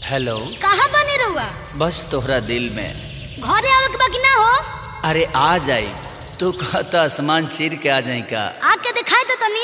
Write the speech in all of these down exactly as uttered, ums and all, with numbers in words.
Hello, कहाँ बने रहुआ? बस तोहरा दिल में। घरे आवे के बाकी ना हो? अरे आ जाई, तू कहता आसमान चीर के आ जाई का? आके दिखाई तो तनी।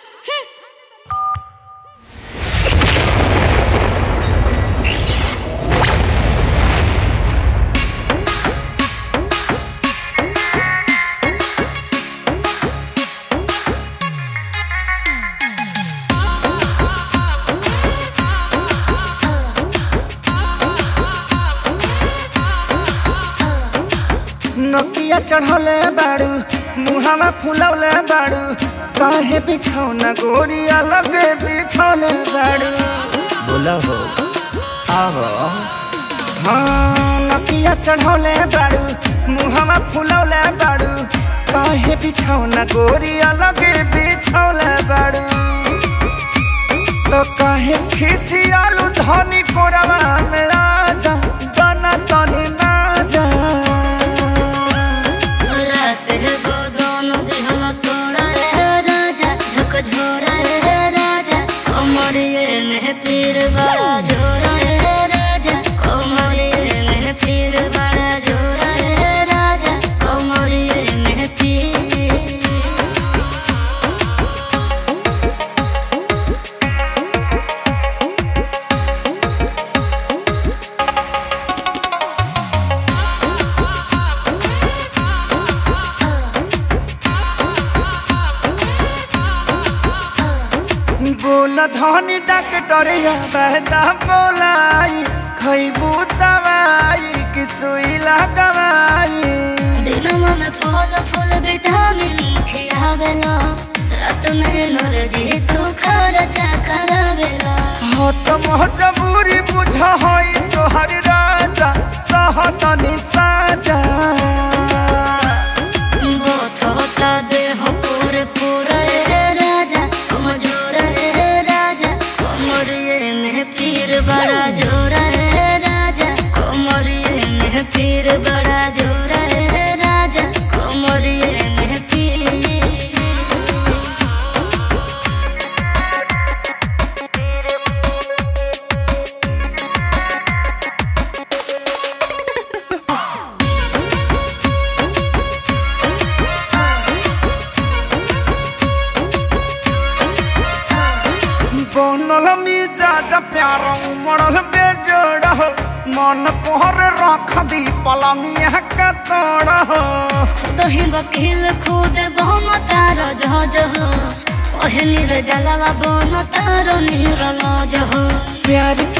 नकिया चढ़ौले बाड़ू, मुहावा फुलौले बाड़ू, काहे बिछौना गोरिया लगे बिछौले बाड़ू। बोला हो आवो। हाँ नकिया चढ़ौले बाड़ू, मुहावा फुलौले बाड़ू, काहे बिछौना गोरिया लगे बिछौले बाड़ू। तो काहे खिसियालू धनी कोरवा में आजा, बना तनी ना जा। झोरा रे राजा कमरिए में पीर बड़ा झोरा रे राजा कमरिए में पीर बड़ा झोरा रे राजा कमरिए में पीर। बोला धनी डॉक्टरिया बहता बोलाई, खैबू दवाई कि सुई लगवाई। दिनमा में फल फूल विटामिन खियावेला, रात में नरजी तू खर्चा करावेला। हो तो मजबूरी बुझ होई तोहर राजा, सहतनी साजा। बोथोटा देह पूरे पूरा रे राजा कमजोरा रे राजा कमरिए में पीर बड़ा जोरा रे राजा कमरिए में पीर बड़ा जोरा रे राजा कमरिए में पीर। बनल मिजाज प्यार उमड़ल बेजोड़ हो, मन कोहर रख दी पलंगिया का तोड़ हो। दही वकील खुद बहुम तारो जहाज हो, ओहे नीर जलवा बन तारो नीर लज हो। प्यार